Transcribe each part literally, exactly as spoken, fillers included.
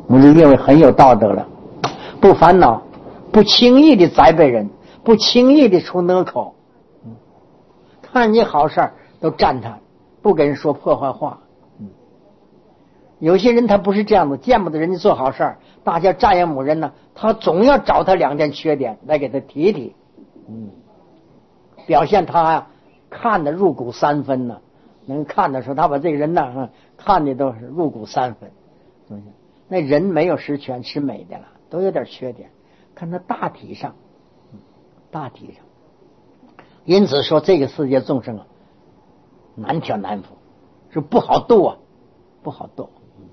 我们就认为很有道德了，不烦恼，不轻易的栽培人，不轻易的出恶口，看你好事都赞叹，不跟人说破坏话。有些人他不是这样的，见不得人家做好事，大家赞扬某人呢，他总要找他两件缺点来给他提提，嗯，表现他呀看得入骨三分呢，能看得出他把这个人呢看的都是入骨三分。那人没有十全十美的了，都有点缺点，看他大体上，大体上。因此说这个世界众生啊，难挑难服，是不好度啊，不好度。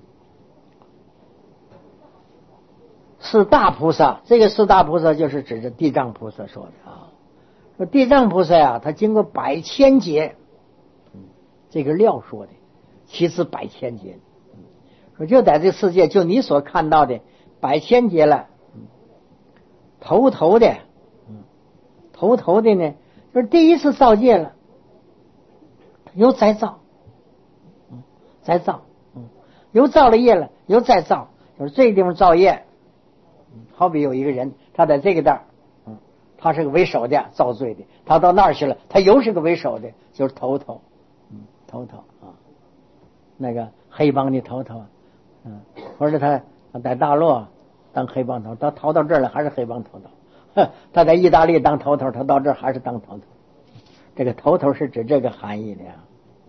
四大菩萨，这个四大菩萨就是指着地藏菩萨说的啊。说地藏菩萨呀，他经过百千劫，这个料说的，其次百千劫。说就在这世界，就你所看到的百千劫了，头头的，头头的呢，就是第一次造业了，又再造，再造，又造了业了，又再造，就是这个地方造业。好比有一个人，他在这个地儿，他是个为首的造罪的，他到那儿去了，他又是个为首的，就是头头，头头啊，那个黑帮的头头。嗯，或者他在大陆当黑帮头，他逃到这儿来还是黑帮头头；他在意大利当头头，他到这儿还是当头头。这个头头是指这个含义的呀。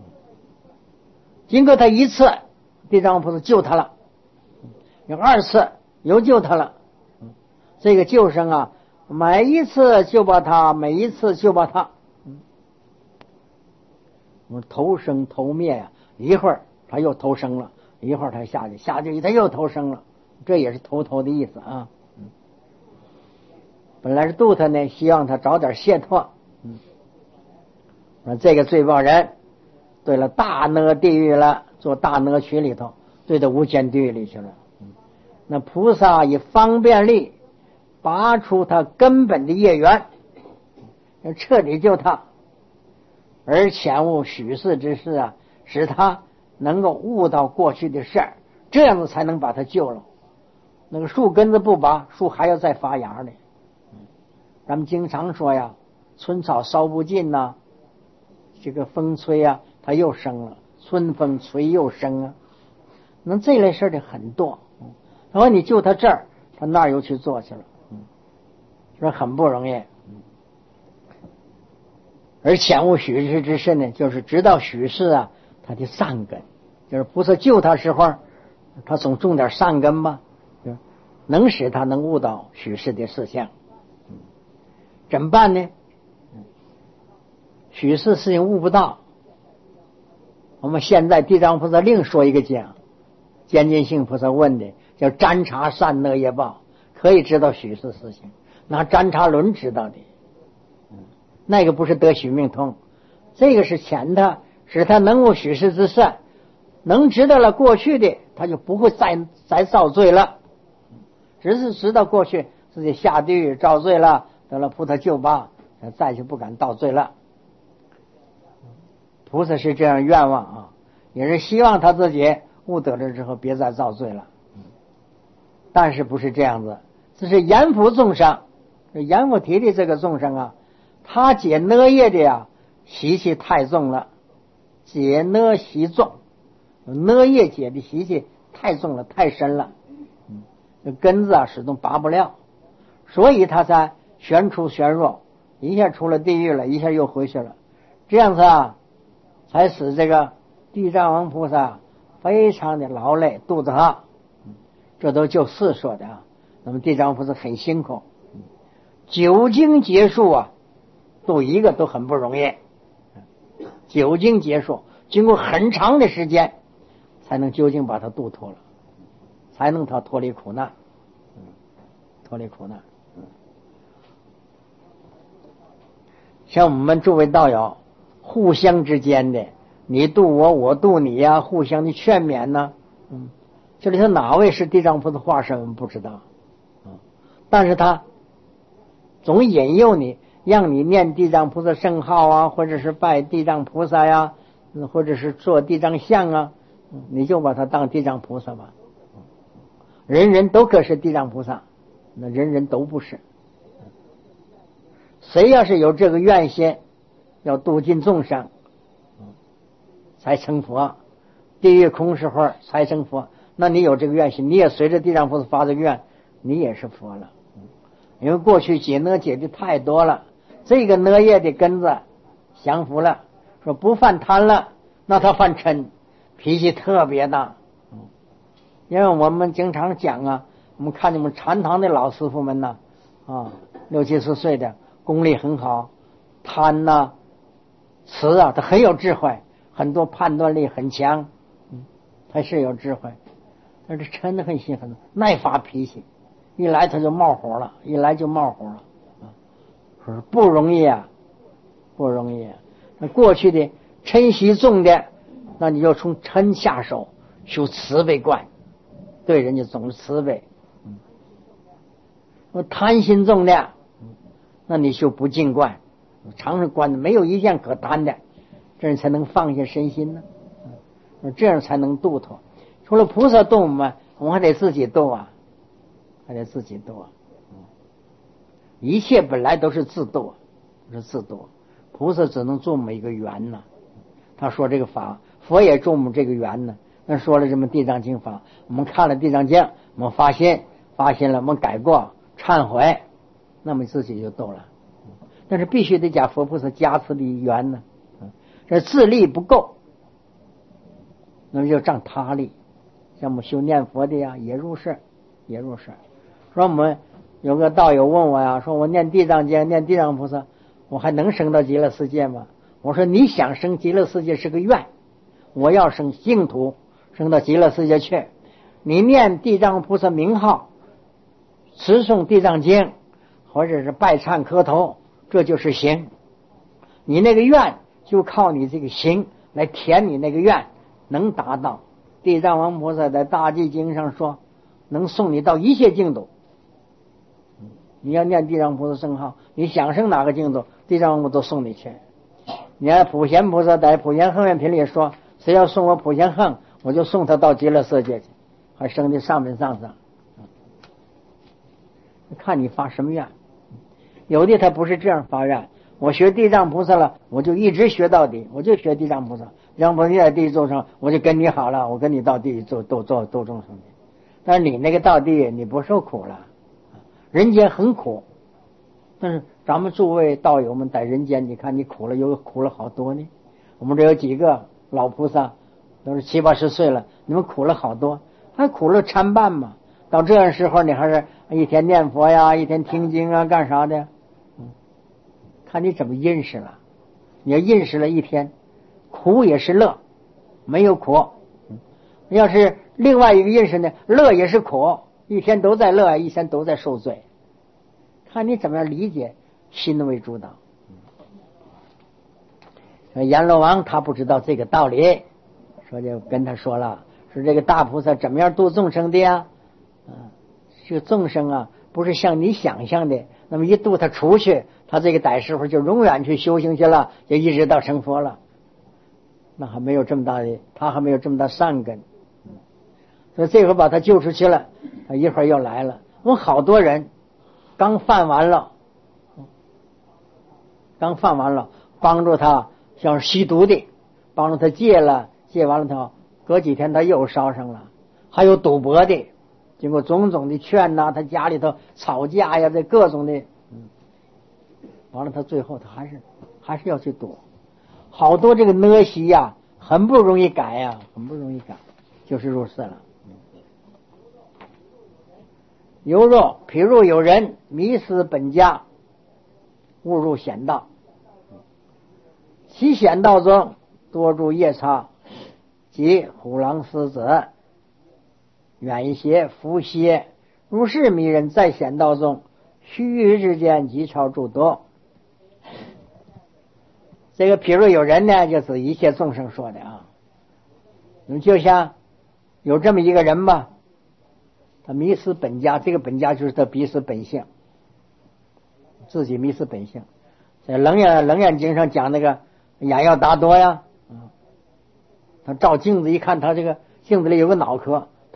经过他一次，地藏菩萨救他了；有二次又救他了。这个救生啊，每一次救把他，每一次救把他。我投生投灭呀、啊，一会儿他又投生了。一会儿他下去，下去他又投生了，这也是头头的意思啊。嗯，本来是度他呢，希望他早点解脱。嗯，那这个罪报人，对了大那地狱了，做大那群里头，对到无间地狱里去了。嗯，那菩萨以方便力拔出他根本的业缘，要彻底救他，而遣悟许世之事啊，使他能够悟到过去的事儿，这样子才能把他救了。那个树根子不拔，树还要再发芽呢。咱们经常说呀，春草烧不尽呐、啊，这个风吹啊，它又生了；春风吹又生啊。那这类事的很多。然后你救他这儿，他那儿又去做去了，说很不容易。而遣悟许世之身呢，就是知道许世啊。他的善根，就是菩萨救他时候，他总种点善根吧，能使他能悟到许世的事项。怎么办呢？许世事情悟不到，我们现在地藏菩萨另说一个讲，坚进性菩萨问的叫占察善恶业报，可以知道许世事情，那占察轮知道的，那个不是得许命通，这个是前他。使他能悟许世之善，能知道了过去的，他就不会再再造罪了。只是知道过去自己下地狱造罪了，得了菩萨救拔，再就不敢造罪了。菩萨是这样愿望啊，也是希望他自己悟得了之后别再造罪了。但是不是这样子，这是阎浮众生，阎浮提的这个众生啊，他解恶业的呀习气太重了。解呢习重，呢业解的习气太重了，太深了，这根子啊始终拔不了，所以他才旋出旋入，一下出了地狱了，一下又回去了，这样子啊，才使这个地藏王菩萨非常的劳累，度着他，这都就世说的啊。那么地藏王菩萨很辛苦，九经结束啊，度一个都很不容易。九经结束，经过很长的时间，才能究竟把他度脱了，才能他脱离苦难，脱离苦难。像我们诸位道友，互相之间的，你度我，我度你呀、啊，互相的劝勉呢、啊。嗯，这里头哪位是地藏菩萨化身，我们不知道。嗯，但是他总引诱你。让你念地藏菩萨圣号啊，或者是拜地藏菩萨呀，或者是做地藏像啊，你就把它当地藏菩萨吧。 人人都可是地藏菩萨，那人人都不是。谁要是有这个愿心，要度尽众生，才成佛。地狱空时候才成佛，那你有这个愿心，你也随着地藏菩萨发这个愿，你也是佛了。因为过去解呢解的太多了，这个呢业的根子降服了，说不犯贪了，那他犯嗔，脾气特别大。因为我们经常讲啊，我们看你们禅堂的老师傅们呢，啊，六七十岁的功力很好，贪呐、慈啊，他很有智慧，很多判断力很强，嗯，他是有智慧，但是嗔的很心很耐发脾气，一来他就冒火了，一来就冒火了，啊，说不容易啊，不容易啊。那过去的嗔习重的，那你就从嗔下手，修慈悲观，对人家总是慈悲。嗯，我贪心重的，那你修不净观，常是观的，没有一件可贪的，这样才能放下身心呢。嗯，这样才能度脱。除了菩萨度我们，我们还得自己度啊，还得自己度啊。嗯，一切本来都是自度，是自度。菩萨只能助我们一个缘呢。他说这个法，佛也助我们这个缘呢。那说了这么地藏经法，我们看了地藏经，我们发现发现了，我们改过忏悔，那么自己就度了。但是必须得加佛菩萨加持的缘呢。这自力不够，那么就仗他力。像我们修念佛的呀，也入世，也入世。说我们有个道友问我呀，说我念地藏经，念地藏菩萨，我还能升到极乐世界吗？我说你想升极乐世界是个愿，我要升净土，升到极乐世界去。你念地藏菩萨名号，持诵地藏经，或者是拜忏磕头，这就是行。你那个愿就靠你这个行来填你那个愿，能达到。地藏王菩萨在大寂经上说，能送你到一切净土。你要念地藏菩萨圣号，你想升哪个净土，地藏王菩萨都送你去。你看普贤菩萨在普贤行愿品里说，谁要送我普贤行，我就送他到极乐世界去，还升的上面上上。看你发什么愿，有的他不是这样发愿，我学地藏菩萨了，我就一直学到底，我就学地藏菩萨，地藏菩萨在地狱众生，我就跟你好了，我跟你到地狱做做做做众生去。但是你那个到地狱你不受苦了，人间很苦，但是咱们诸位道友们在人间，你看你苦了有苦了好多呢。我们这有几个老菩萨都是七八十岁了，你们苦了好多，还苦了参半嘛。到这样时候你还是一天念佛呀，一天听经啊，干啥的？嗯，看你怎么认识了。你要认识了一天，苦也是乐，没有苦。嗯，要是另外一个认识呢，乐也是苦，一天都在乐，一天都在受罪。看你怎么样理解，心为主导。嗯，阎罗王他不知道这个道理，说就跟他说了，说这个大菩萨怎么样度众生的呀？啊，这个众生啊，不是像你想象的，那么一度他出去，他这个歹师傅就永远去修行去了，就一直到成佛了。那还没有这么大的，他还没有这么大善根。所以这回把他救出去了，他一会儿又来了。我们好多人刚犯完了，刚犯完了，帮助他像吸毒的，帮助他戒了，戒完了他隔几天他又烧上了。还有赌博的，经过种种的劝呐、啊，他家里头吵架呀，这各种的，嗯，完了他最后他还是还是要去赌。好多这个呢习呀，很不容易改呀，很不容易改，就是入世了。犹若譬如有人迷失本家，误入险道，其险道中多住夜叉及虎狼狮子，远些伏些，如是迷人在险道中，须臾之间即超诸多。这个譬如有人呢，就是一切众生说的啊。你就像有这么一个人吧，他迷失本家，这个本家就是他迷失本性，自己迷失本性。在楞严楞严经上讲那个眼要达多呀，他照镜子一看，他这个镜子里有个脑壳，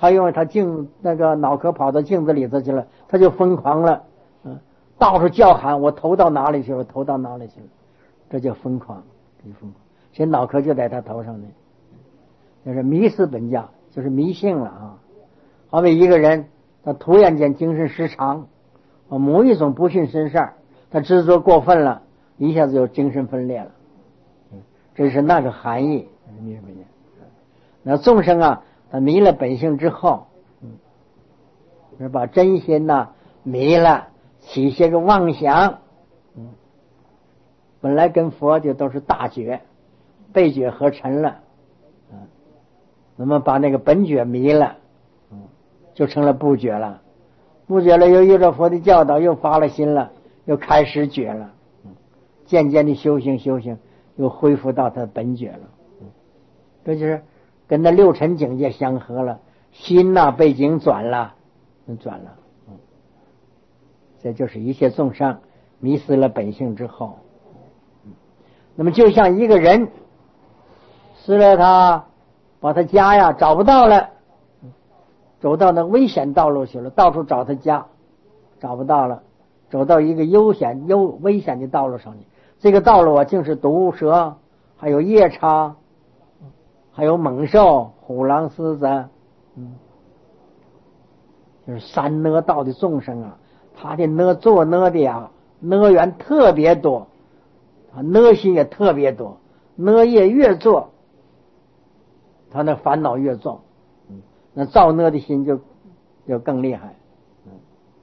他因为他镜那个脑壳跑到镜子里头去了，他就疯狂了，嗯，到处叫喊，我头到哪里去了，头到哪里去了，这叫疯狂，这就疯狂。其实脑壳就在他头上呢，就是迷失本家，就是迷信了啊。好比一个人，他突然间精神失常，啊，某一种不信神事儿，他执着过分了，一下子就精神分裂了，这是那个含义。迷失本家。那众生啊，他迷了本性之后，嗯，是把真心呐、啊、迷了，起些个妄想，嗯，本来跟佛就都是大觉，被觉合成了，嗯，那么把那个本觉迷了，嗯，就成了不觉了，不觉了又遇着佛的教导，又发了心了，又开始觉了，嗯，渐渐的修行修行，又恢复到他本觉了，嗯，这就是跟那六尘境界相合了，心呐、啊、背景转了，转了，嗯，这就是一切众生迷失了本性之后，嗯，那么就像一个人失了他，把他家呀找不到了，走到那危险道路去了，到处找他家，找不到了，走到一个悠险悠危险的道路上去，这个道路啊，竟是毒蛇，还有夜叉，还有猛兽，虎狼狮子，嗯，就是三恶道的众生啊，他的恶做恶的呀，恶缘特别多，啊，恶心也特别多，恶业越做，他那烦恼越重，嗯，那造恶的心就就更厉害，嗯，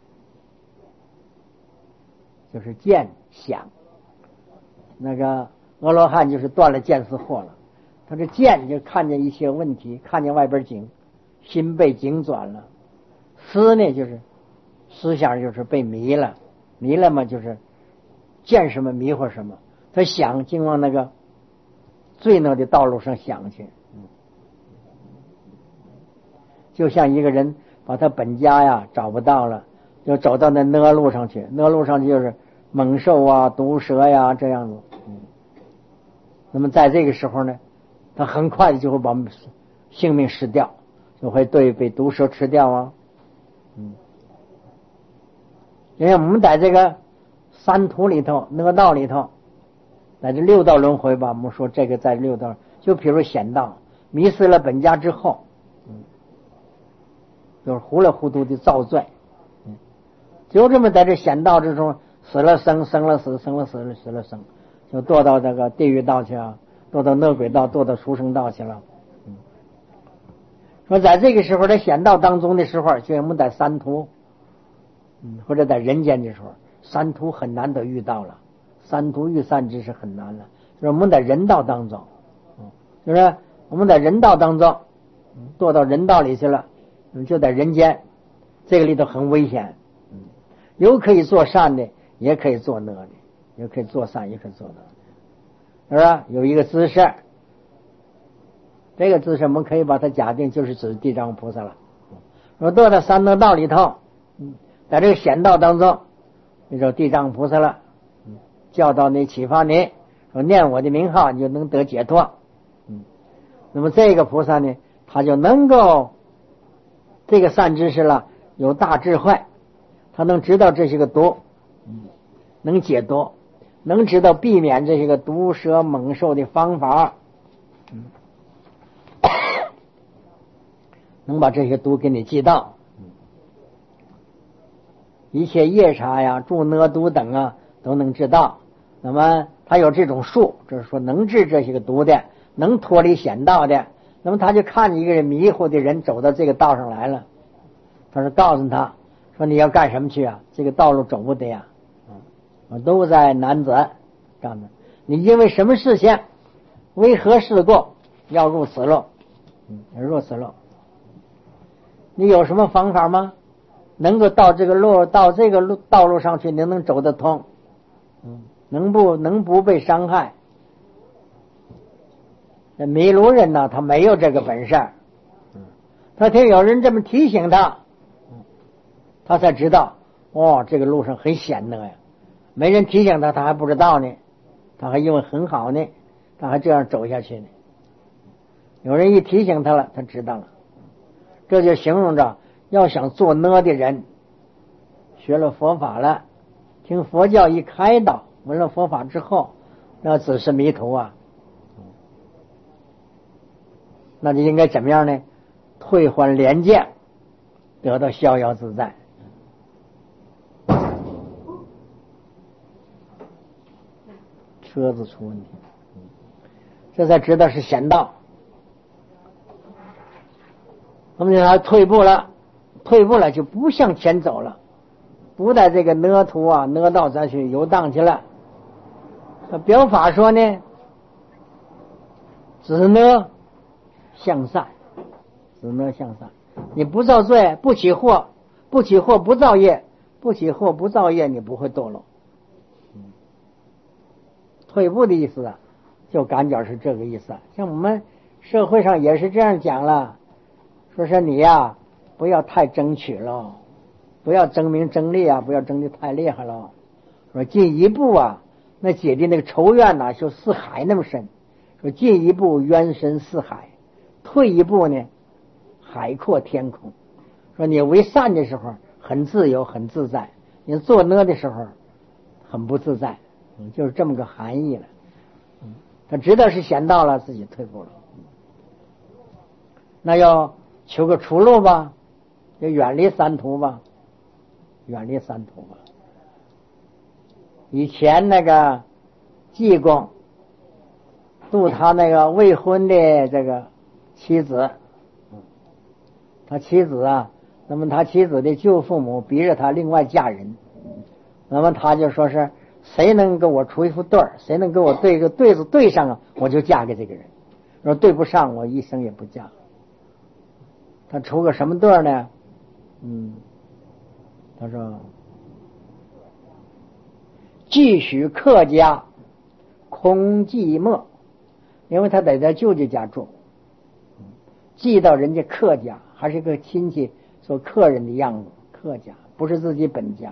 就是见想，那个阿罗汉就是断了见思惑了。他这见就看见一些问题，看见外边景，心被景转了。思呢就是思想就是被迷了，迷了嘛就是见什么迷惑什么。他想经往那个罪恶的道路上想去，嗯，就像一个人把他本家呀找不到了，就走到那恶路上去，恶路上去就是猛兽啊、毒蛇呀这样子，嗯。那么在这个时候呢，他很快就会把性命失掉，就会对被毒蛇吃掉啊，嗯。因为我们在这个三途里头，恶道里头，在这六道轮回吧，我们说这个在六道，就比如险道，迷失了本家之后，嗯，就是糊里糊涂的造罪，嗯，就这么在这险道之中，死了生，生了死，生了死了死了生，就堕到这个地狱道去啊。堕到恶鬼道，堕到畜生道去了。嗯，说在这个时候在险道当中的时候，就我们在三途，嗯，或者在人间的时候，三途很难得遇到了，三途遇善知识很难了。就是我们在人道当中，嗯，就是我们在人道当中，堕到人道里去了，嗯，就在人间，这个里头很危险，嗯，有可以做善的，也可以做恶的，也可以做善，也可以做恶。是吧？有一个姿势，这个姿势我们可以把它假定就是指地藏菩萨了。说堕到三恶道里头，嗯，在这个险道当中，你说地藏菩萨了，嗯，教导你、启发你，说念我的名号，你就能得解脱。嗯，那么这个菩萨呢，他就能够这个善知识了，有大智慧，他能知道这些个毒，嗯，能解毒。能知道避免这些个毒蛇猛兽的方法，嗯，能把这些毒给你记到，嗯，一切夜叉呀、诸恶毒等啊都能知道。那么他有这种术，就是说能治这些个毒的，能脱离险道的。那么他就看一个人迷糊的人走到这个道上来了，他说告诉他说你要干什么去啊？这个道路走不得呀。都在难择，这样的，你因为什么事情，为何事过要入此路？嗯，入此路，你有什么方法吗？能够到这个路，到这个路道路上去，能能走得通？嗯，能不能不被伤害？那迷路人呢，他没有这个本事，嗯，他听有人这么提醒他，嗯，他才知道，哦，这个路上很险的呀。没人提醒他，他还不知道呢，他还以为很好呢，他还这样走下去呢。有人一提醒他了，他知道了。 这就形容着要想做呢的人，学了佛法了，听佛教一开导，闻了佛法之后，那只是迷途啊，那就应该怎么样呢？退还廉价，得到逍遥自在。车子出问题，这才知道是险道。那么他退步了，退步了就不向前走了，不在这个呢途啊呢道再去游荡去了。表法说呢，只呢向善，只呢向善。你不造罪，不起祸，不起祸不造业，不起祸不造业，你不会堕落。退步的意思啊，就赶脚是这个意思。像我们社会上也是这样讲了，说是你呀、啊，不要太争取了，不要争名争利啊，不要争得太厉害了。说进一步啊，那姐弟那个仇怨呐、啊，就似海那么深。说进一步冤深似海，退一步呢，海阔天空。说你为善的时候很自由很自在，你做呢的时候很不自在。嗯，就是这么个含义了。嗯，他知道是险道了，自己退步了。那要求个出路吧，就远离三途吧，远离三途吧。以前那个济公度他那个未婚的这个妻子，他妻子啊，那么他妻子的舅父母逼着他另外嫁人，那么他就说是。谁能跟我出一副对儿，谁能跟我对个对子对上啊，我就嫁给这个人。若对不上，我一生也不嫁。他出个什么对儿呢？嗯，他说继续客家空寂寞，因为他在他舅舅家住，寄到人家客家，还是个亲戚做客人的样子，客家不是自己本家。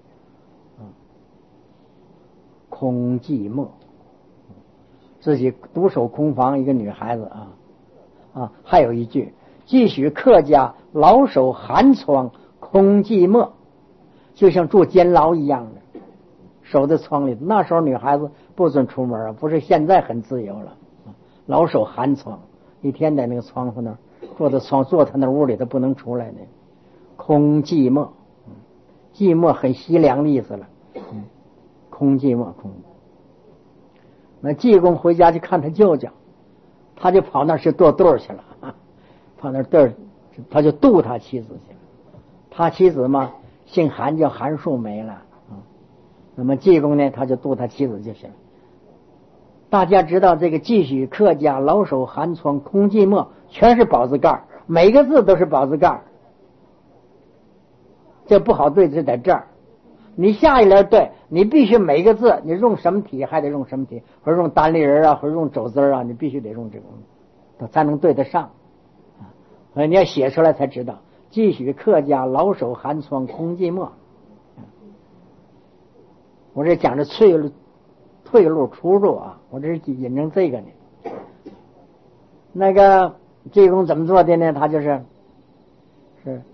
空寂寞，自己独守空房，一个女孩子啊啊，还有一句，继续客家老守寒窗空寂寞，就像住监牢一样的，守在窗里。那时候女孩子不准出门啊，不是现在很自由了。老守寒窗，一天在那个窗户那儿坐在窗，坐他那屋里，他不能出来的。空寂寞，寂寞很凄凉的意思了。空寂寞空。那济公回家去看他舅舅，他就跑那儿去剁对儿去了，跑那儿对儿，他就度他妻子去了。他妻子嘛，姓韩，叫韩树梅了。那么济公呢，他就度他妻子就行了。大家知道这个继续客家老守寒窗空寂寞，全是宝字盖，每个字都是宝字盖。这不好对，就在这儿。你下一联对，你必须每个字，你用什么体还得用什么体，或者用单立人啊，或者用肘字啊，你必须得用这个，才能对得上。啊，你要写出来才知道。继续客家老守寒窗空寂寞。我这讲的退路、退路、出路啊，我这是引证这个呢。那个济公怎么做的呢？他就是是。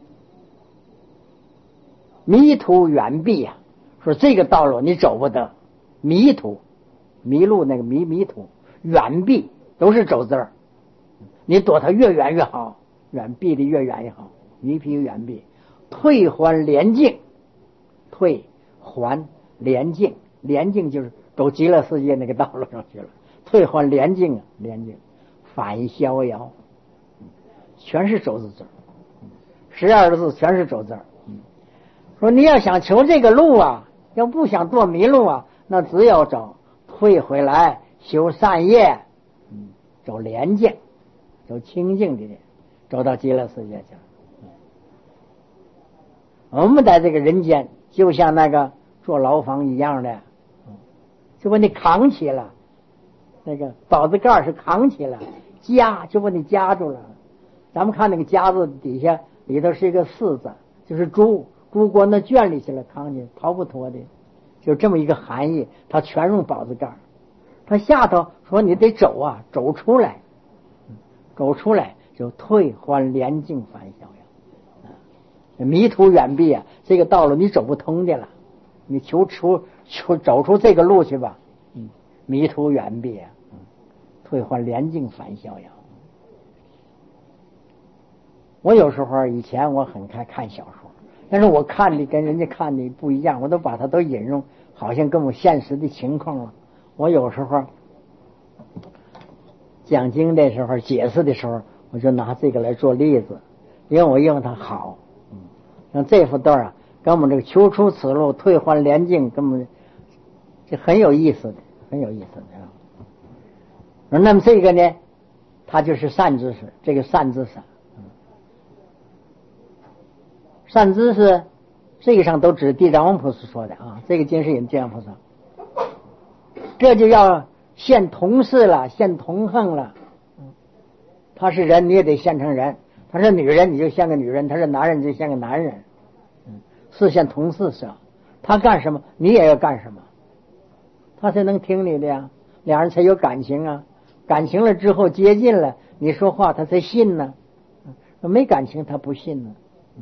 迷途远避呀、啊，说这个道路你走不得，迷途，迷路那个迷迷途，远避都是走字儿，你躲它越远越好，远避的越远越好，迷疲远避，退还廉净，退还廉净，廉净就是走极乐世界那个道路上去了，退还廉净啊，廉净，返逍遥，全是走字字，十二个字全是走字儿。说你要想求这个路啊，要不想做迷路啊，那只有走退回来修善业，嗯，走廉净，走清净的，走到极乐世界去了。我们在这个人间就像那个坐牢房一样的，就把你扛起了，那个宝字盖是扛起了，夹就把你夹住了。咱们看那个夹子底下里头是一个四字，就是猪。猪关那圈里去了，扛起逃不脱的，就这么一个含义。他全用宝字盖，他下头说你得走啊，走出来，走出来就退还连境返逍遥。迷途远避啊，这个道路你走不通的了，你求出求走出这个路去吧。嗯，迷途远避啊，嗯，退还连境返逍遥。我有时候以前我很爱看小说，但是我看的跟人家看的不一样，我都把它都引用，好像跟我现实的情况了。我有时候讲经的时候解释的时候，我就拿这个来做例子，因为我认为它好。嗯，像这幅段啊，跟我们这个求出此路，退还连境，跟我们这很有意思的，很有意思的啊。那么这个呢，它就是善知识，这个善知识。善知识这个上都指地藏王菩萨说的啊，这个经是引地藏菩萨，这就要现同事了，现同恨了。他是人，你也得现成人；他是女人，你就像个女人；他是男人，就像个男人。嗯，是现同事是，他干什么，你也要干什么，他才能听你的呀。两人才有感情啊，感情了之后接近了，你说话他才信呢。没感情他不信呢。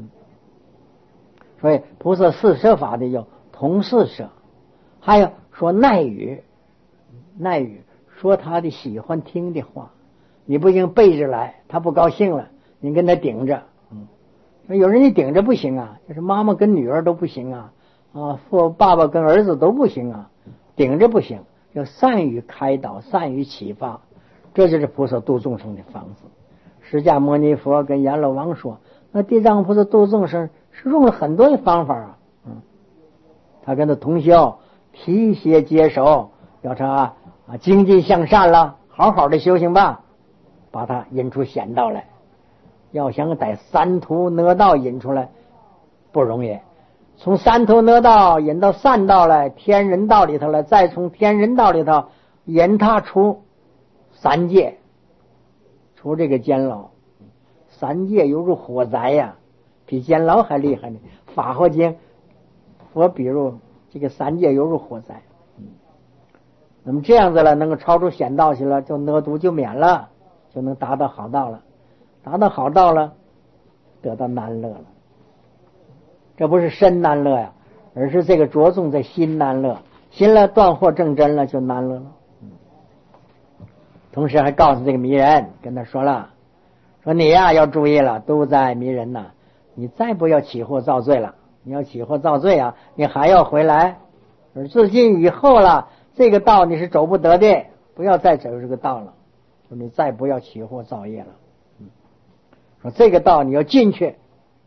所以菩萨四摄法的有同事摄，还有说耐语，耐语说他的喜欢听的话，你不行背着来，他不高兴了，你跟他顶着。嗯，有人你顶着不行啊，就是妈妈跟女儿都不行啊，啊，父爸爸跟儿子都不行啊，顶着不行，要善于开导，善于启发，这就是菩萨度众生的方式。释迦牟尼佛跟阎罗王说，那地藏菩萨度众生是用了很多的方法啊。嗯，他跟他同修提携接手，要他啊精进向善了，好好的修行吧，把他引出险道来。要想在三途哪道引出来不容易，从三途哪道引到善道来，天人道里头来，再从天人道里头引他出三界，出这个监牢。三界犹如火灾呀、啊，比监牢还厉害呢。法华经佛比如这个三界犹如火灾。嗯，那么这样子了，能够超出险道去了，就恶毒就免了，就能达到好道了。达到好道了，得到难乐了。这不是身难乐呀，而是这个着重在心难乐。心了断惑正真了，就难乐了。嗯，同时还告诉这个迷人，跟他说了。说你呀、啊、要注意了，都在迷人呐！你再不要起惑造罪了，你要起惑造罪啊，你还要回来。而自今以后了，这个道你是走不得的，不要再走这个道了。说你再不要起惑造业了。嗯，说这个道你要进去，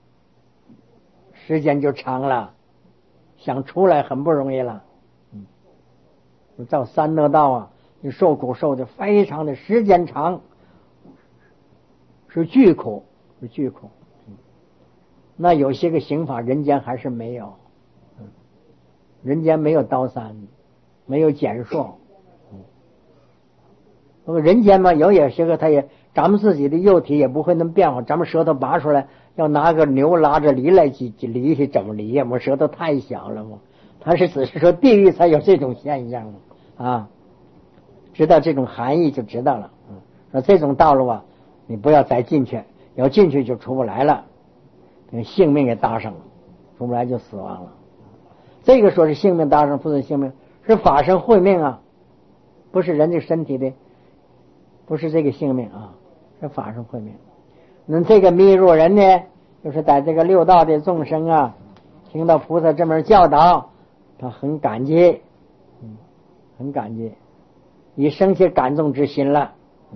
时间就长了，想出来很不容易了。嗯，造三恶道啊，你受苦受的非常的时间长。是巨苦，是巨苦。嗯，那有些个刑法人间还是没有。嗯，人间没有刀山，没有减硕。嗯，那么人间嘛，有有些个他也，咱们自己的肉体也不会那么变化，咱们舌头拔出来，要拿个牛拉着犁来去犁去怎么犁呀？我舌头太小了嘛。他是只是说地狱才有这种现象啊，知道这种含义就知道了。嗯，说这种道路啊。你不要再进去，要进去就出不来了，性命也搭上了，出不来就死亡了。这个说是性命搭上，不是性命，是法身慧命啊，不是人这身体的，不是这个性命啊，是法身慧命。那这个迷入人呢，就是在这个六道的众生啊，听到菩萨这么教导，他很感激，嗯，很感激，已生起感动之心了。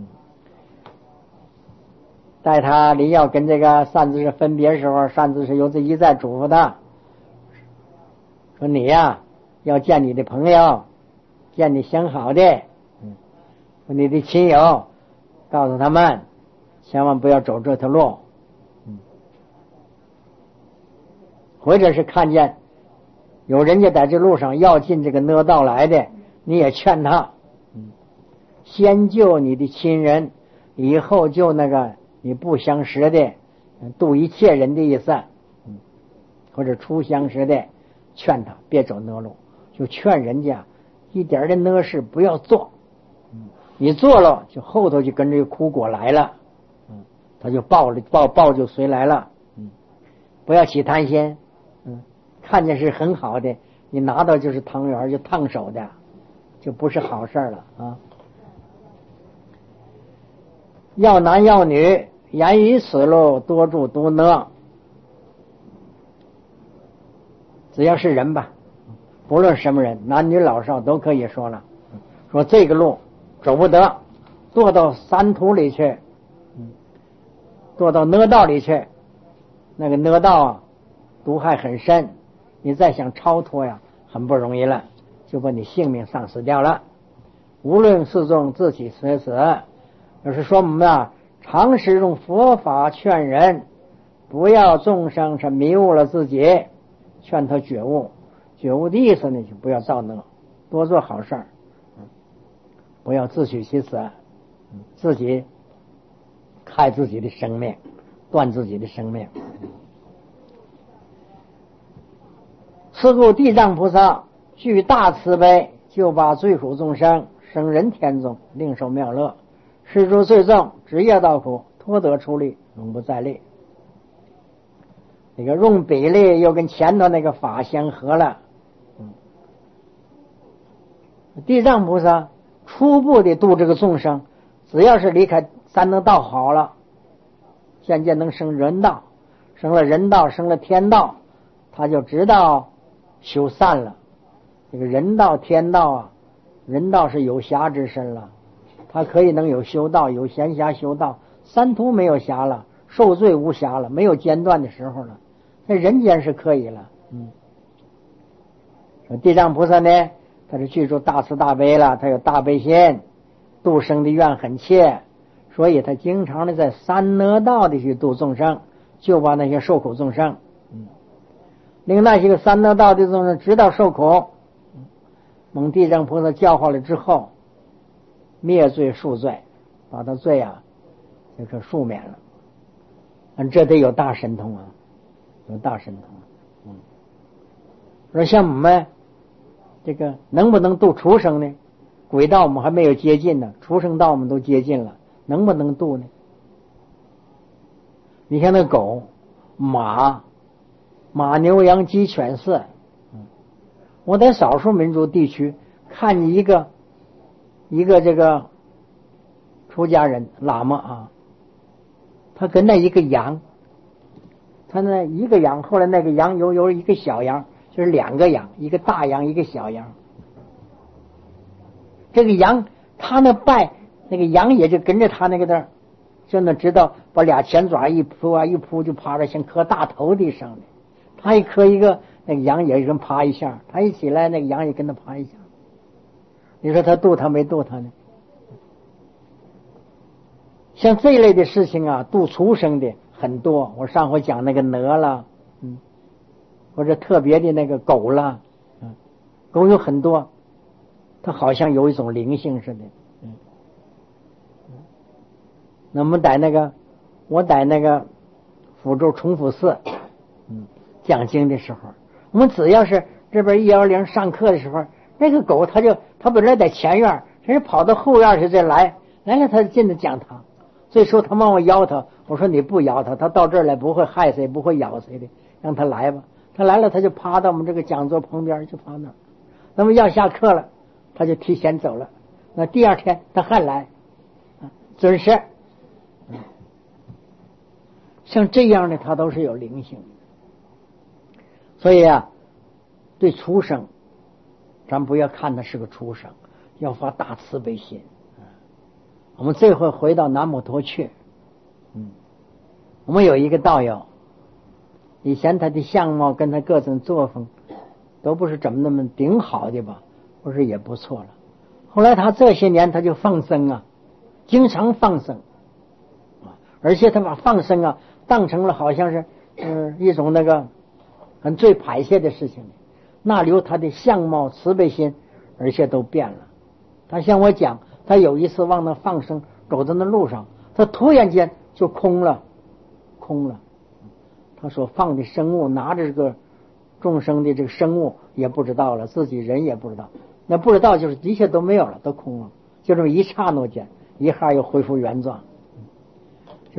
在他临要跟这个善知识分别的时候，善知识有这一再嘱咐他说：“你呀、啊，要见你的朋友，见你相好的，嗯，你的亲友，告诉他们，千万不要走这条路，嗯，或者是看见有人家在这路上要进这个恶道来的，你也劝他，嗯，先救你的亲人，以后救那个。”你不相识的，度一切人的意思，嗯，或者初相识的，劝他别走恶路，就劝人家一点的恶事不要做，嗯，你做了，就后头就跟着苦果来了，嗯， 他就抱了抱抱就随来了。嗯，不要起贪心。嗯，看见是很好的，你拿到就是汤圆就烫手的，就不是好事了啊。要男要女，言于此路，多助多呢。只要是人吧，不论什么人，男女老少都可以说了。说这个路走不得，堕到山途里去，堕到恶道里去，那个恶道啊，毒害很深，你再想超脱呀，很不容易了，就把你性命丧失掉了。无论是众自己舍死，就是说我们啊，常使用佛法劝人，不要众生是迷误了自己，劝他觉悟。觉悟的意思呢，就不要造恶，多做好事儿，不要自取其死，自己害自己的生命，断自己的生命。是故地藏菩萨具大慈悲，就把罪苦众生生人天中，另受妙乐。是诸罪重，职业道苦，脱得出力，永不再历。这个用比例又跟前头那个法相合了。嗯，地藏菩萨初步的度这个众生，只要是离开三恶道好了，现在能生人道，生了人道，生了天道，他就知道修善了。这个人道天道啊，人道是有暇之身了，他可以能有修道，有闲暇修道。三途没有暇了，受罪无暇了，没有间断的时候了，在人间是可以了。嗯，地藏菩萨呢，他是具足大慈大悲了，他有大悲心，度生的愿很切，所以他经常的在三恶道的去度众生，救拔那些受苦众生。嗯，令那些个三恶道的众生知道受苦，蒙地藏菩萨教化了之后，灭罪恕罪，把他罪啊这个赦免了。嗯，这得有大神通啊，有大神通。嗯，说像我们这个能不能度畜生呢？鬼道我们还没有接近呢，畜生道我们都接近了，能不能度呢？你看那狗、马、马牛羊鸡犬饲，我在少数民族地区看见一个一个这个出家人喇嘛啊，他跟那一个羊，他那一个羊，后来那个羊有有一个小羊，就是两个羊，一个大羊一个小羊。这个羊他那拜那个羊也就跟着他那个的，就能知道把俩前爪一扑啊一扑就趴着像磕大头地上的，他一磕一个那个羊也跟趴一下，他一起来那个羊也跟他趴一下。你说他度他没度他呢？像这一类的事情啊，度畜生的很多。我上回讲那个鹅了，嗯，或者特别的那个狗了，嗯，狗有很多，它好像有一种灵性似的，嗯。那我们在那个，我在那个福州崇福寺，嗯，讲经的时候，我们只要是这边一幺零上课的时候，那个狗它就它本来在前院，人家跑到后院去再来，来了它就进来讲堂。这时候他往我摇他，我说你不摇他，他到这儿来不会害谁，不会咬谁的，让他来吧。他来了，他就趴到我们这个讲座旁边，就趴那儿。那么要下课了，他就提前走了。那第二天他还来，准时。像这样的，他都是有灵性的。所以啊，对畜生，咱不要看他是个畜生，要发大慈悲心。我们这回回到南摩陀去，嗯，我们有一个道友，以前他的相貌跟他各种作风都不是怎么那么顶好的吧，不是也不错了。后来他这些年他就放生啊，经常放生啊，而且他把放生啊当成了好像是嗯、呃、一种那个很最排泄的事情，那留他的相貌慈悲心，而且都变了。他向我讲，他有一次往那放生，走在那路上，他突然间就空了，空了。他说放的生物，拿着这个众生的这个生物也不知道了，自己人也不知道，那不知道就是一切都没有了，都空了，就这么一刹那间，一下又恢复原状。就是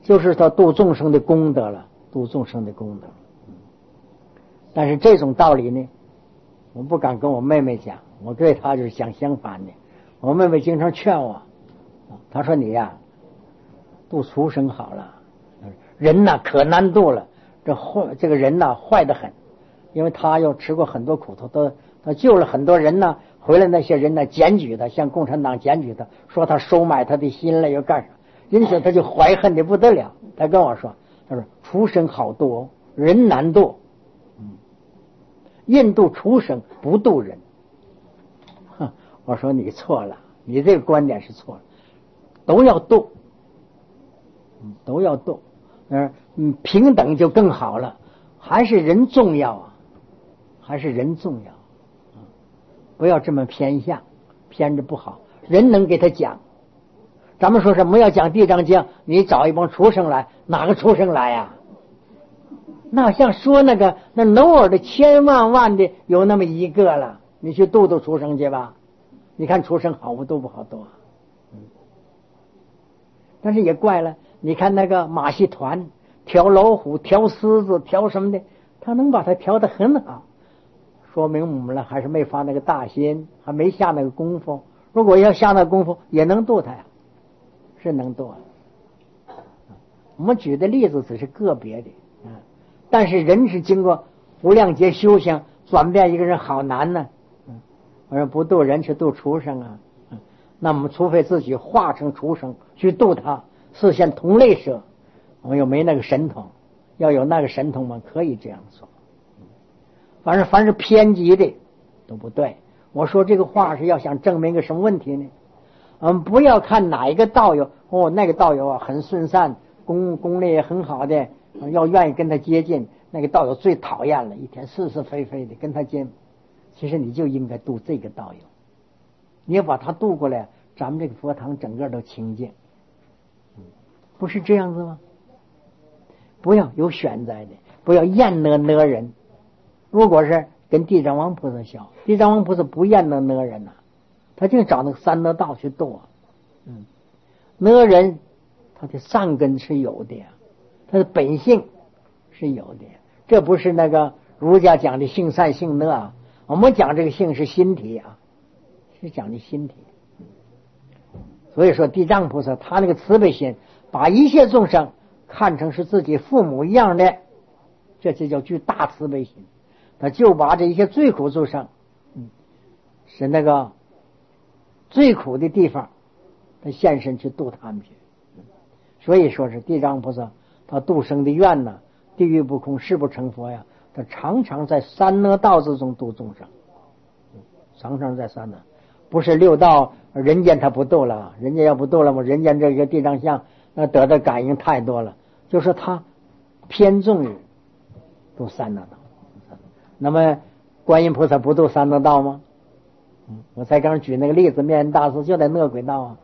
就是他度众生的功德了，度众生的功德。但是这种道理呢，我不敢跟我妹妹讲，我对她就是讲相反的。我妹妹经常劝我，她说你呀、啊，度畜生好了，人呐可难度了，这坏这个人呐坏得很，因为他又吃过很多苦头，都他救了很多人呢，回来那些人呢检举他，向共产党检举他，说他收买他的心了又干啥，因此他就怀恨的不得了。他跟我说，他说畜生好度，人难度。嗯，印度畜生不度人。哼，我说你错了，你这个观点是错了，都要度，嗯，都要度。嗯嗯，平等就更好了，还是人重要啊，还是人重要。不要这么偏向，偏着不好。人能给他讲，咱们说什么要讲地藏经，你找一帮畜生来，哪个畜生来呀、啊？那像说那个那偶尔的千万万的有那么一个了，你去度度畜生去吧。你看畜生好不度不好度啊？嗯。但是也怪了，你看那个马戏团调老虎、调狮子、调什么的，他能把它调得很好。说明我们了还是没发那个大心，还没下那个功夫。如果要下那个功夫，也能度他呀，是能度。我们举的例子只是个别的，嗯，但是人是经过无量劫修行转变一个人好难呢。嗯，我说不度人是度畜生啊，嗯，那我们除非自己化成畜生去度他，实现同类舍，我们又没那个神通，要有那个神通嘛，可以这样说。反正凡是偏激的都不对。我说这个话是要想证明个什么问题呢？嗯，不要看哪一个道友，哦，那个道友啊很顺善，功功力也很好的，要愿意跟他接近。那个道友最讨厌了，一天是是非非的跟他接。其实你就应该度这个道友，你要把他度过来，咱们这个佛堂整个都清净，不是这样子吗？不要有选择的，不要厌恶讹人。如果是跟地藏王菩萨学，地藏王菩萨不厌那讹人呐、啊，他就找那个三恶道去度啊。嗯，讹人他的善根是有的呀，他的本性是有的，这不是那个儒家讲的性善性恶啊。我们讲这个性是心体啊，是讲的心体。所以说地藏菩萨他那个慈悲心，把一切众生看成是自己父母一样的，这就叫具大慈悲心。他就把这一些最苦众生，嗯，是那个最苦的地方，他现身去度他们去。所以说是地藏菩萨他度生的愿呢，地狱不空，誓不成佛呀。他常常在三恶道之中度众生，常常在三恶，不是六道人间他不度了，人家要不度了嘛，人间这个地藏像那得的感应太多了，就是他偏重于度三恶道。那么观音菩萨不度三恶道吗？嗯，我才刚举那个例子，面人大师就在恶鬼道啊。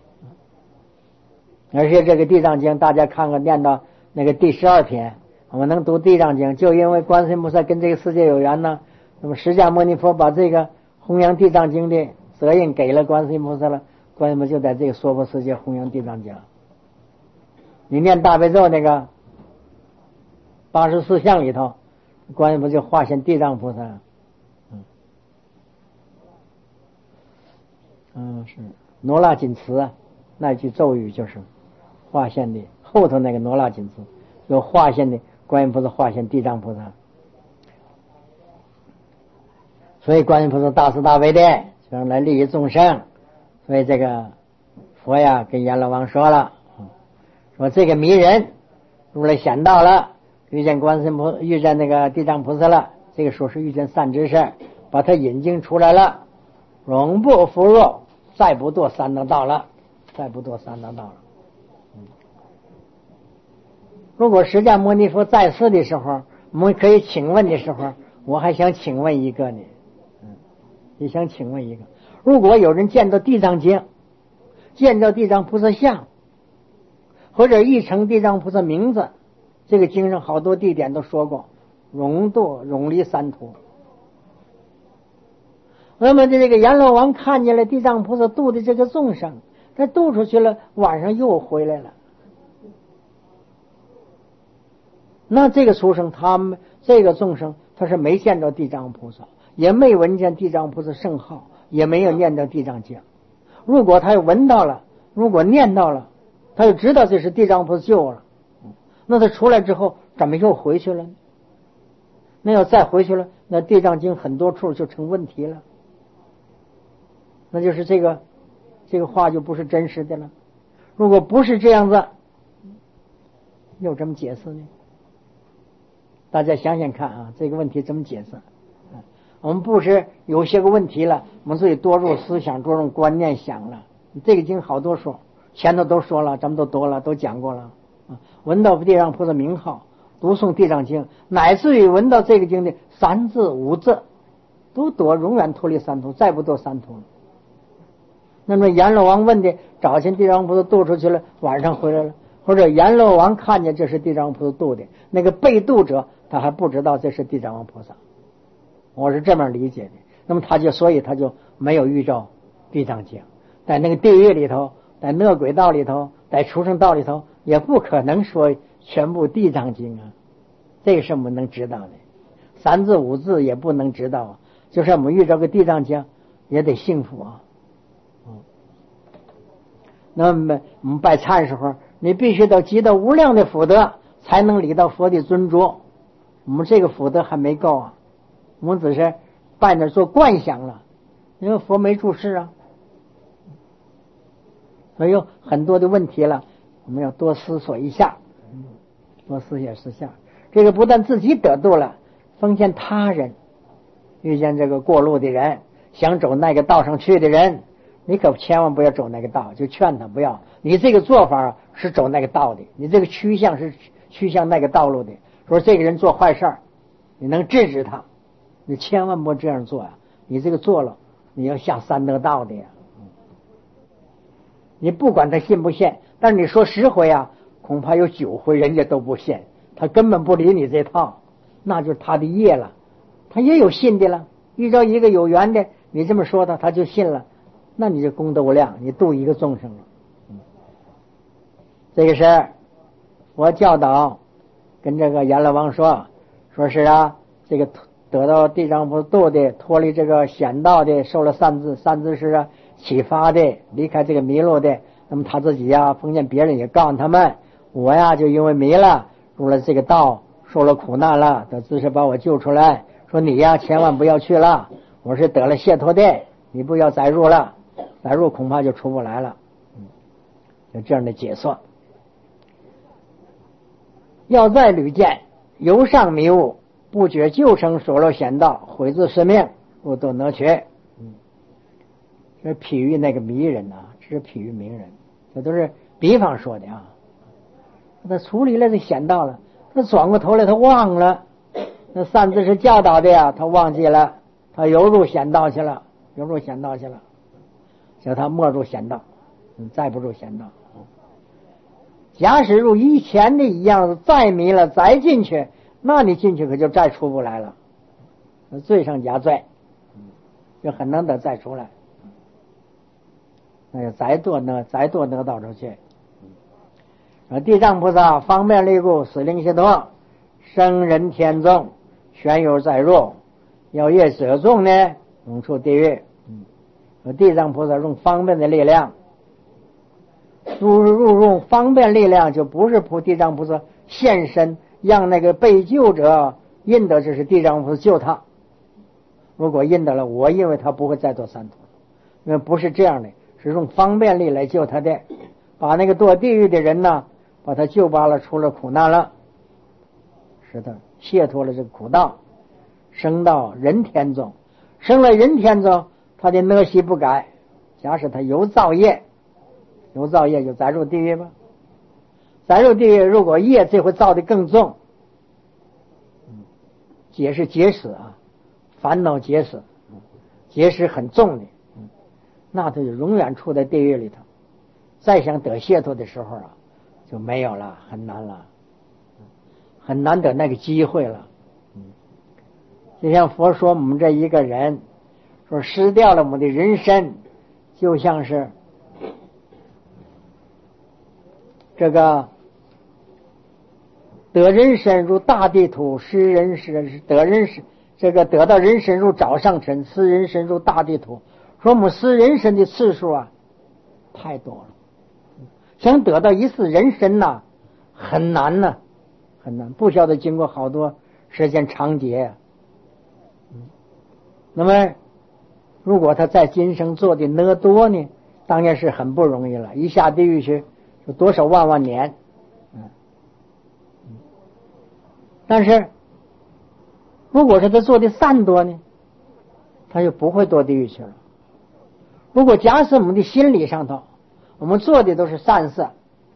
而且这个地藏经大家看看，念到那个第十二篇，我们能读地藏经，就因为观世音菩萨跟这个世界有缘呢。那么释迦牟尼佛把这个弘扬地藏经的责任给了观世音菩萨了，观世音菩萨就在这个娑婆世界弘扬地藏经。你念大悲咒那个八十四相里头，观音菩萨就化现地藏菩萨。嗯，嗯，是罗刹紧持啊，那句咒语就是化现的，后头那个罗刹紧持有化现的观音菩萨，化现地藏菩萨。所以观音菩萨大慈大悲的，就是来利益众生。所以这个佛呀跟阎罗王说了，说这个迷人入了险道了，遇见观世音菩遇见那个地藏菩萨了，这个时候是遇见善知识，把他引进出来了，永不复入，再不堕三恶道了，再不堕三恶道了。嗯，如果释迦牟尼佛在世的时候，我们可以请问的时候，我还想请问一个呢。嗯，也想请问一个，如果有人见到地藏经，见到地藏菩萨像，或者译成地藏菩萨名字，这个经上好多地点都说过，永堕永离三途。那么这个阎罗王看见了地藏菩萨度的这个众生，他度出去了，晚上又回来了。 那这个书生他们这个众生他是没见到地藏菩萨，也没闻见地藏菩萨圣号，也没有念到地藏经。如果他闻到了，如果念到了，他就知道这是地藏菩萨救我了，那他出来之后怎么又回去了呢？那要再回去了，那地藏经很多处就成问题了，那就是这个这个话就不是真实的了。如果不是这样子，又怎么解释呢？大家想想看啊，这个问题怎么解释？我们不是有些个问题了，我们自己多入思想，多入观念想了。这个经好多说，前头都说了，咱们都读了，都讲过了。闻到地藏菩萨名号，读诵地藏经，乃至于闻到这个经的三字五字，都得永远脱离三途，再不堕三途了。那么阎罗王问的，早晨地藏菩萨渡出去了，晚上回来了，或者阎罗王看见这是地藏菩萨渡的，那个被渡者他还不知道这是地藏王菩萨，我是这么理解的。那么他就所以他就没有遇着地藏经，在那个地狱里头，在恶鬼道里头，在畜生道里头，也不可能说全部地藏经啊，这个是我们能知道的。三字五字也不能知道啊，就是我们遇着个地藏经也得幸福啊。那么我们拜忏时候，你必须得积到无量的福德，才能领到佛的尊重。我们这个福德还没够啊，我们只是拜那做观想了，因为佛没住世啊，所以有很多的问题了，我们要多思索一下，多思索一下。这个不但自己得度了，奉献他人，遇见这个过路的人，想走那个道上去的人，你可千万不要走那个道，就劝他不要。你这个做法是走那个道的，你这个趋向是趋向那个道路的。说这个人做坏事，你能制止他，你千万不这样做呀！你这个做了，你要下三德道的呀。你不管他信不信，但是你说十回啊，恐怕有九回人家都不信，他根本不理你这套，那就是他的业了。他也有信的了，遇到一个有缘的，你这么说他，他就信了。那你就功德无量，你度一个众生了。嗯、这个是我教导跟这个阎罗王说，说是啊，这个得到地藏菩萨度的，脱离这个险道的，受了三字，三字是啊启发的，离开这个迷路的。那么他自己呀，封建别人也告诉他们，我呀就因为迷了，入了这个道，受了苦难了，得知是把我救出来，说你呀千万不要去了，我是得了解脱的，你不要再入了。再入恐怕就出不来了，嗯，就这样的解说。要再屡见由上迷雾，不觉旧生所落险道，毁自是命，不得能缺。嗯，这是譬喻那个迷人呐、啊，这是譬喻名人，这都是比方说的啊。他处理了这险道了，他转过头来他忘了，那三字是教导的呀，他忘记了，他游入险道去了，游入险道去了。叫他没入险道，嗯，再不入险道。假使入以前的一样，再迷了再进去，那你进去可就再出不来了，罪上加罪，就很难得再出来。那就再堕呢，再堕得道出去。地藏菩萨方便力故，使令解脱，生人天众，旋游再入，要越者众呢，永出地狱。地藏菩萨用方便的力量，入入用方便力量，就不是菩地藏菩萨现身，让那个被救者认得这是地藏菩萨救他。如果认得了，我认为他不会再堕三途，因为不是这样的，是用方便力来救他的，把那个堕地狱的人呢，把他救罢了，出了苦难了，使他解脱了这个苦道，升到人天中，升了人天中。他的恶习不改，假使他有造业，有造业就再入地狱吧。再入地狱，如果业这回造的更重，结是结死啊，烦恼结死，结是很重的，那他就永远处在地狱里头。再想得解脱的时候啊，就没有了，很难了，很难得那个机会了。就像佛说，我们这一个人。说失掉了我们的人身，就像是这个得人身如大地土，失人身得人身这个得到人身如早上晨，失人身如大地土。说我们失人身的次数啊太多了，想得到一次人身呐、啊、很难呐、啊，很难，不晓得经过好多时间长劫、啊。那么如果他在今生做的那多呢，当然是很不容易了，一下地狱去有多少万万年。嗯，但是如果是他做的善多呢，他就不会堕地狱去了。如果假设我们的心理上头，我们做的都是善事，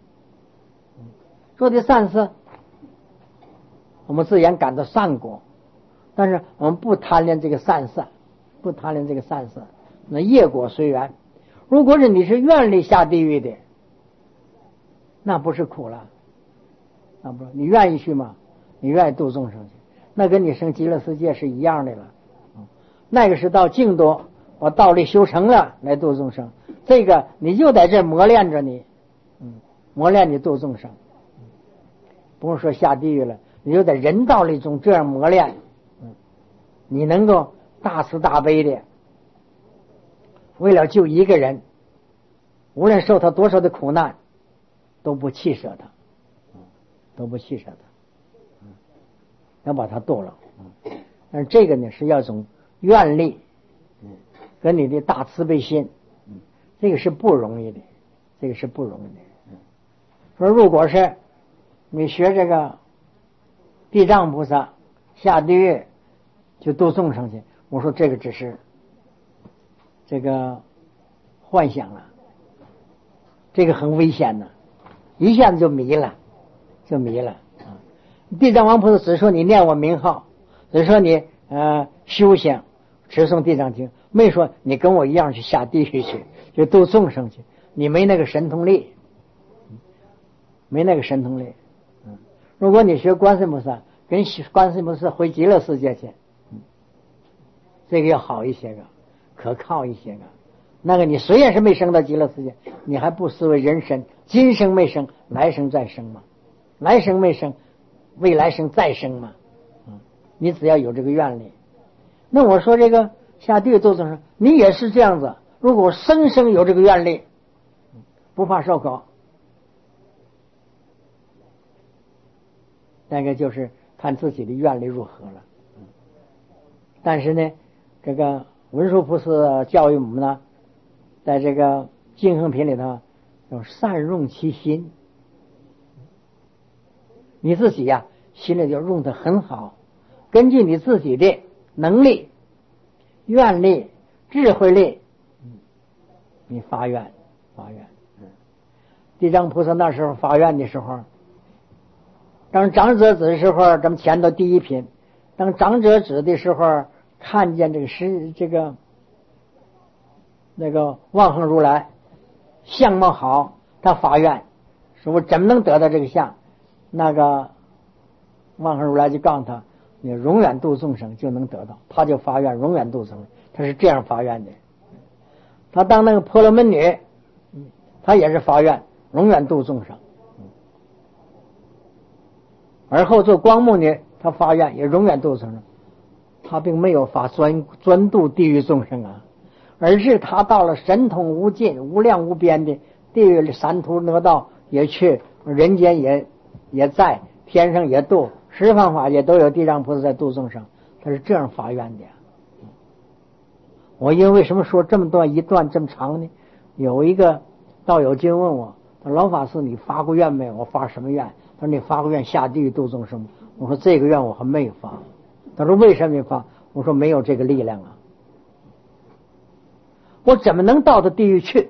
做的善事，我们自然感到善果，但是我们不贪恋这个善事，不贪恋这个善事，那业果随缘。如果是你是愿力下地狱的，那不是苦了，那不是你愿意去吗？你愿意度众生去，那跟你生极乐世界是一样的了。那个是到净土把道力修成了来度众生，这个你就在这磨练着你，嗯，磨练你度众生，不是说下地狱了，你就在人道力中这样磨练，嗯，你能够大慈大悲的，为了救一个人，无论受他多少的苦难，都不弃舍他，都不弃舍他，要把他度了。但是这个呢，是要种愿力，跟你的大慈悲心，这个是不容易的，这个是不容易的。说如果是你学这个地藏菩萨下地狱就度众生去，我说这个只是这个幻想了，这个很危险的，一下子就迷了，就迷了。地藏王菩萨只说你念我名号，只说你呃修行持诵地藏经，没说你跟我一样去下地狱去，就度众生去，你没那个神通力，没那个神通力。嗯，如果你学观世音菩萨，跟观世音菩萨回极乐世界去，嗯，这个要好一些个，可靠一些个。那个你虽然是没升到极乐世界，你还不视为人身，今生没生，来生再生嘛，来生没生，未来生再生嘛。嗯，你只要有这个愿力。那我说这个下地狱度众生，你也是这样子。如果生生有这个愿力，不怕受苦，那个就是看自己的愿力如何了。但是呢，这个文殊菩萨教育我们呢，在这个净行品里头要善用其心，你自己呀、啊、心里就用得很好，根据你自己的能力、愿力、智慧力，你发愿发愿。地藏菩萨那时候发愿的时候，当长者子的时候，咱们前头第一品，当长者子的时候，看见这个是这个那个望恒如来相貌好，他发愿说我怎么能得到这个相？那个望恒如来就告诉他，你永远度众生就能得到，他就发愿永远度众生，他是这样发愿的。他当那个婆罗门女，他也是发愿永远度众生。而后做光目女，他发愿也永远度众生，他并没有发专专度地狱众生啊，而是他到了神通无尽、无量无边的地狱里，三途哪道也去，人间也也在，天上也度，十方法界都有地藏菩萨在度众生，他是这样发愿的。我因为什么说这么段一段这么长呢？有一个道友就问我，他说老法师你发过愿没有？我发什么愿？他说你发过愿下地狱度众生吗？我说这个愿我还没有发。他说为什么没发？我说没有这个力量啊，我怎么能到到地狱去？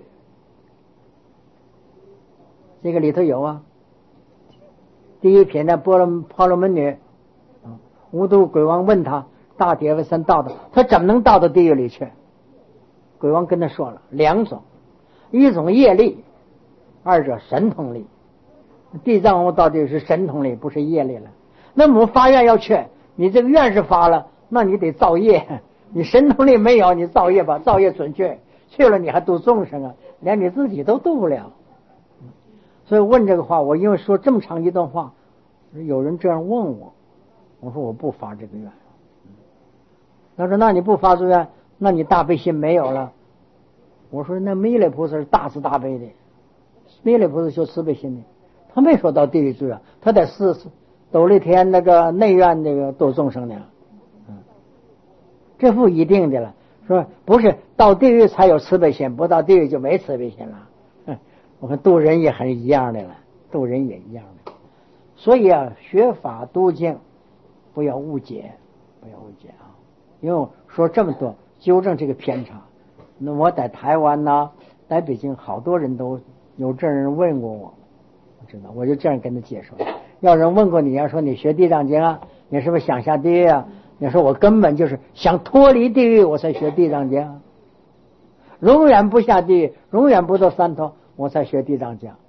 这个里头有啊，第一品的波罗婆罗门女，无度鬼王问他大铁围山到的，他怎么能到到地狱里去？鬼王跟他说了两种，一种业力，二者神通力。地藏王到底是神通力，不是业力了。那么我发愿要去，你这个愿是发了，那你得造业，你神通力没有，你造业吧，造业准确去了，你还度众生啊，连你自己都度不了。所以问这个话，我因为说这么长一段话， 有人这样问我，我说我不发这个愿。他说那你不发这个愿，那你大悲心没有了。我说那弥勒菩萨是大慈大悲的，弥勒菩萨修慈悲心的，他没说到地狱去啊，他在四斗笠天那个内院那个度众生呢。嗯，这不一定的了，说不是到地狱才有慈悲心，不到地狱就没慈悲心了。嗯，我们度人也很一样的了，度人也一样的。所以啊，学法读经不要误解，不要误解啊！因为说这么多，纠正这个偏差。那我在台湾呐，在北京，好多人都有这人问过我，我知道，我就这样跟他解说。要人问过你，要说你学地藏经啊，你是不是想下地狱啊？你说我根本就是想脱离地狱，我才学地藏经，永远不下地狱，永远不做三头，我才学地藏经。